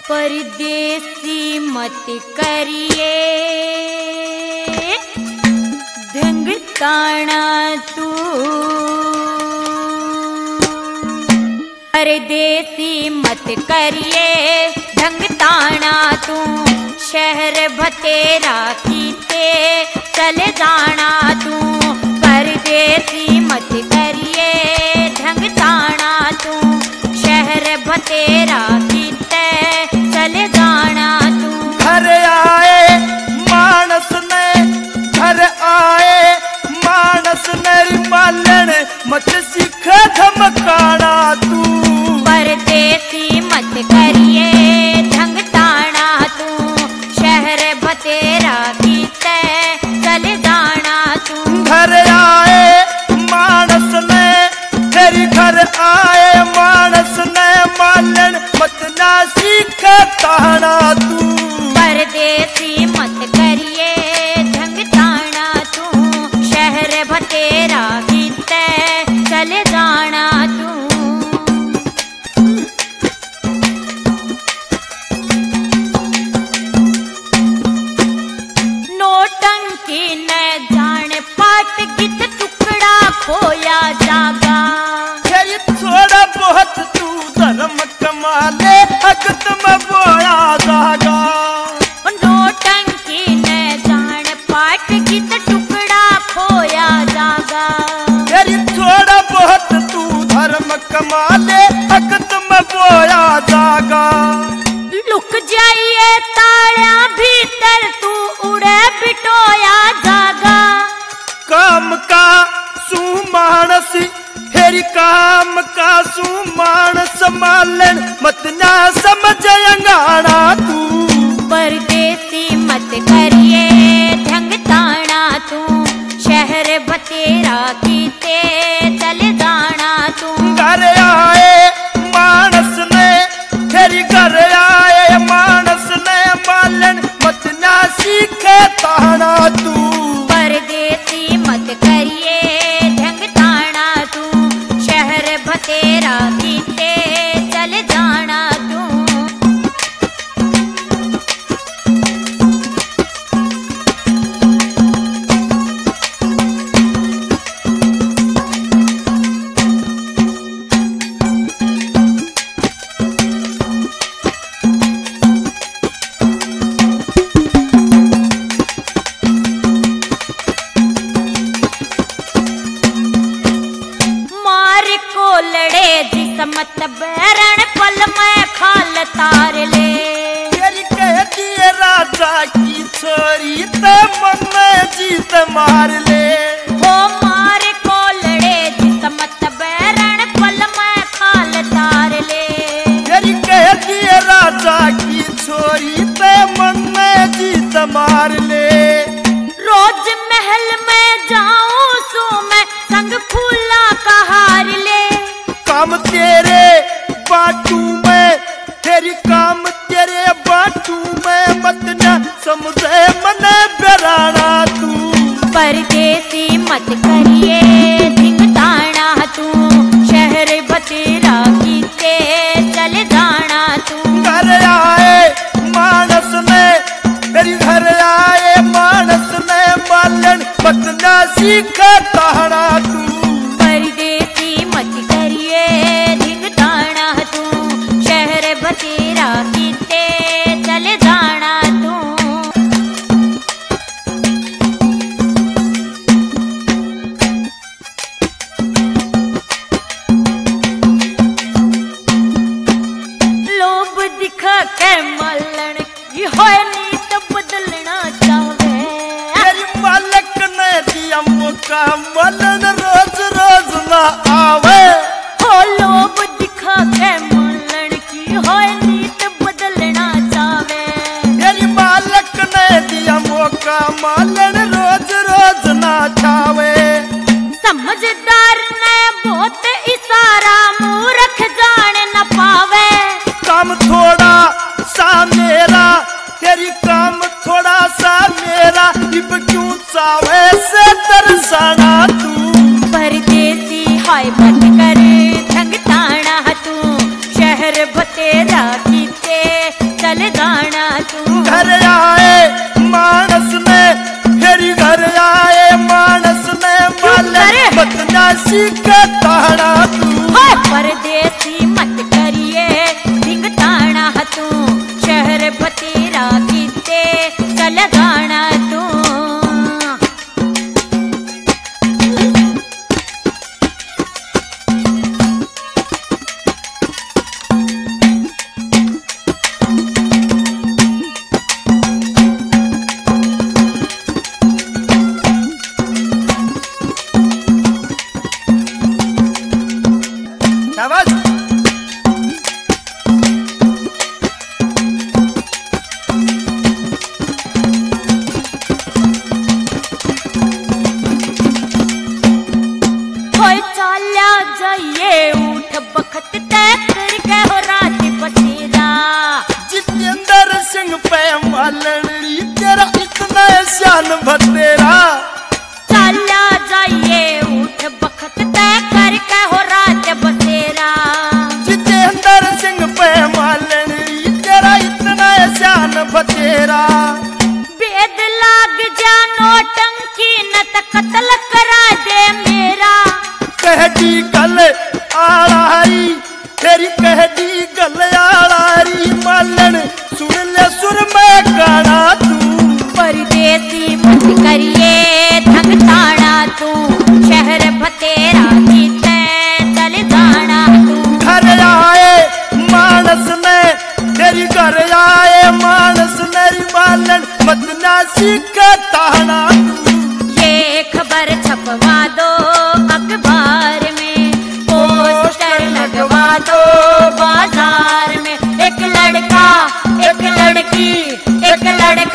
परदेसी मत करिए ढंग ताना तू, परदेसी मत करिए ढंग ताना तू, शहर भतेरा कीते चले जाना तू। परदेसी मत करिए ढंग ताना तू, शहर भतेरा कीते चले जाना तू। घर आए मानस ने, घर आए मानस ने मालन मत सीख धमकाना तू। परदेसी मत करिए ढंग ताना तू, शहर भतेरा कीते चले जाना तू। घर आए मानस ने, तेरी घर आए मानस ने मालन मत ना सीख ताना तू। परदेसी मत करिए ढंग ताना तू, शहर भतेरा कीते चले जाना तू। नोटंकी न जान पाट गीत टुकड़ा खोया जागा। ये थोड़ा बहुत तू धर्म कमाले हकत में बोला जागा। नोटंकी न जान पाट गीत टुकड़ा खोया जागा। ये थोड़ा बहुत तू धर्म कमाले हकत में बोला जागा। लुक जाइए तालियां भीतर तू उड़े बिटोया जागा। काम का सुमानस हेरी काम का सुमानस मालन मत ना समझ अंगाना तू। परदेसी मत करिए ढंग ताना तू, शहर भतेरा कीते चले जाना तू। घर आए मानस ने, तेरी घर आए मानस ने मालन मत ना सीखे ताना तू। परदेसी मत करिए ढंग ताना तू, शहर भतेरा कीते चले जाना तू। लड़े जिसमत बैरण पल में खाल तार ले। तेरी कह दिए राजा की छोरी ते मन में जीत मार ले। हो मार को लड़े जिसमत बैरण पल में खाल तार ले। तेरी कह दिए राजा की छोरी ते मन में जीत मार ले। रोज महल में जाऊं सू मैं संग फूला का हार ले। काम तेरे बाटू में, तेरी काम तेरे बाटू में मत ना समझे मन बेराना तू। परदेसी मत करिए ढंग ताना तू, शहर भतेरा कीते चले जाना तू। घर आए मानस ने, तेरी घर आए मानस ने मालन मत ना सीख ताना तू। परदेसी मत करिए ढंग ताना तू, शहर भतेरा कीते चले जाना तू। लोभ दिखा के मलन की होए नीत बदलना चाहे। तेरी मालक ने दिया मौका मलन रोज रोज ना आवे। हो लोभ शाबाश। होए चाल्या जाइए उठ बखत तय करके हो रात बसेरा। जितेंद्र सिंह पे मालन तेरा इतना शान भतेरा। चाल्या जाइए उठ बखत तय करके हो रात बसेरा। जितेंद्र सिंह पे मालन तेरा इतना शान भतेरा। बेद लाग जा नोटंकी न त कत्ल करा दे मेरा। कहती गल आड़ाई तेरी कहती गल आड़ाई मालन सुन ले सुर में गाना तू। परदेसी मत करिए धक ताना तू शहर भतेरा जीते चल जाना तू। घर आए मानस ने तेरी घर आए मानस मेरी मालन मत ना सीख ताना तू। ये खबर छपवा दो अखबार में पोस्टर लगवा दो बाजार में। एक लड़का एक लड़की एक लड़का